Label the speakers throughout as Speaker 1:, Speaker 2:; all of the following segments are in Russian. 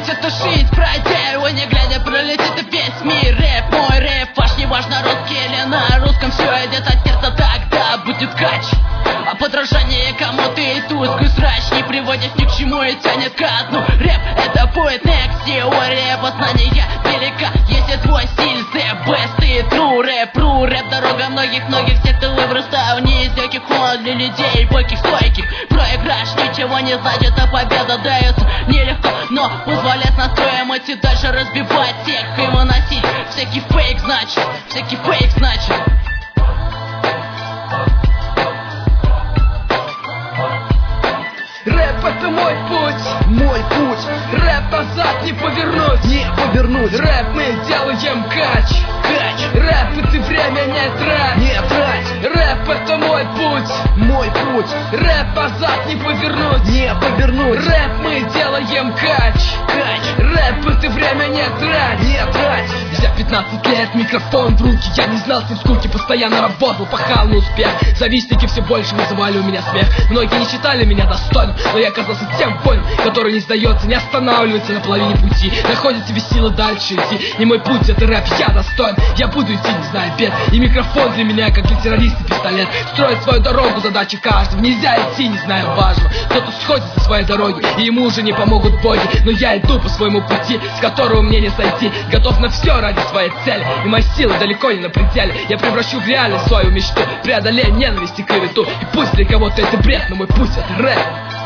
Speaker 1: это жизнь, пройдя его не глядя, пролетит и весь мир. Рэп, мой рэп, ваш, неважно, русский или на русском, все идет от сердца, тогда будет кач. А подражание кому-то и тусклый срач не приводит ни к чему и тянет ко дну. Рэп это будет next, теория познания велика. Если твой стиль the best и true рэп, дорога многих тех, кто вырастал не из легких, он для людей бойких, стойких. Проигрыш ничего не значит, а победа дается нелегко, но позволяет настроем идти дальше, разбивать всех и выносить всякий фейк, значит.
Speaker 2: Рэп это мой путь, рэп назад не повернуть, рэп мы делаем кач, рэп это время не трать, рэп это мой путь, рэп назад не повернуть, рэп мы делаем кач, рэп это время не трать. Взяв 15 лет, микрофон в руки, я не знал с ним скуки, постоянно работал, пахал на успех. Завистники все больше вызывали у меня смех, многие не считали меня достойным, но я оказался тем воином, который не сдается, не останавливается на половине пути, находит себе силы дальше идти. И мой путь это рэп, я достоин, я буду идти, не зная бед. И микрофон для меня, как для террориста пистолет, строит свою дорогу, задача каждого. Нельзя идти, не зная важного. Кто-то сходит со своей дороги, и ему уже не помогут боги, но я иду по своему пути, с которого мне не сойти. Готов на все ради своей цели, и мои силы далеко не на пределе. Я превращу в реальность свою мечту, преодолея ненависть и клевету. И пусть для кого-то это бред, но мой путь это рэп.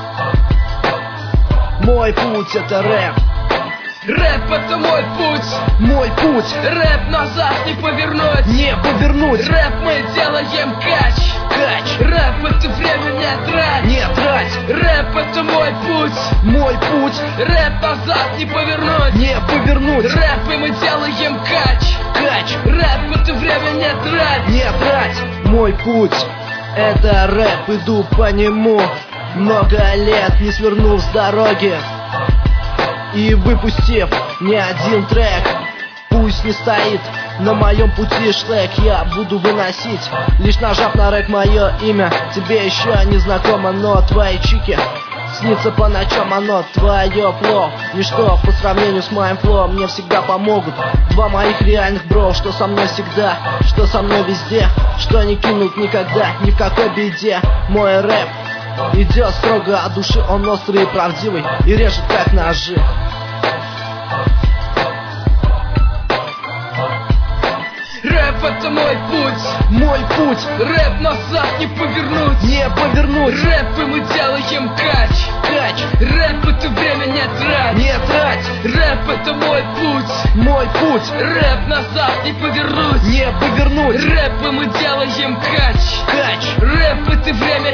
Speaker 3: Мой путь это рэп.
Speaker 2: Рэп это мой путь, рэп назад не повернуть, рэп мы делаем кач, рэп это время не трать, рэп это мой путь, рэп назад не повернуть, рэп и мы делаем кач, рэп это время не трать.
Speaker 3: Мой путь это рэп, иду по нему много лет, не свернув с дороги и выпустив не один трек. Пусть не стоит на моем пути шлэк, я буду выносить, лишь нажав на рэк мое имя. Тебе еще не знакомо, но твои чики снится по ночам, оно твое флоу. Ничто по сравнению с моим флоу, мне всегда помогут два моих реальных бро, что со мной всегда, что со мной везде, что не кинут никогда, ни в какой беде. Мой рэп идет строго от души, он острый и правдивый и режет как ножи.
Speaker 2: Рэп это мой путь, рэп назад не повернуть, рэп и мы делаем кач, рэп это время не трать, рэп это мой путь, рэп назад не повернуть,
Speaker 3: рэп
Speaker 2: и мы делаем кач, рэп это время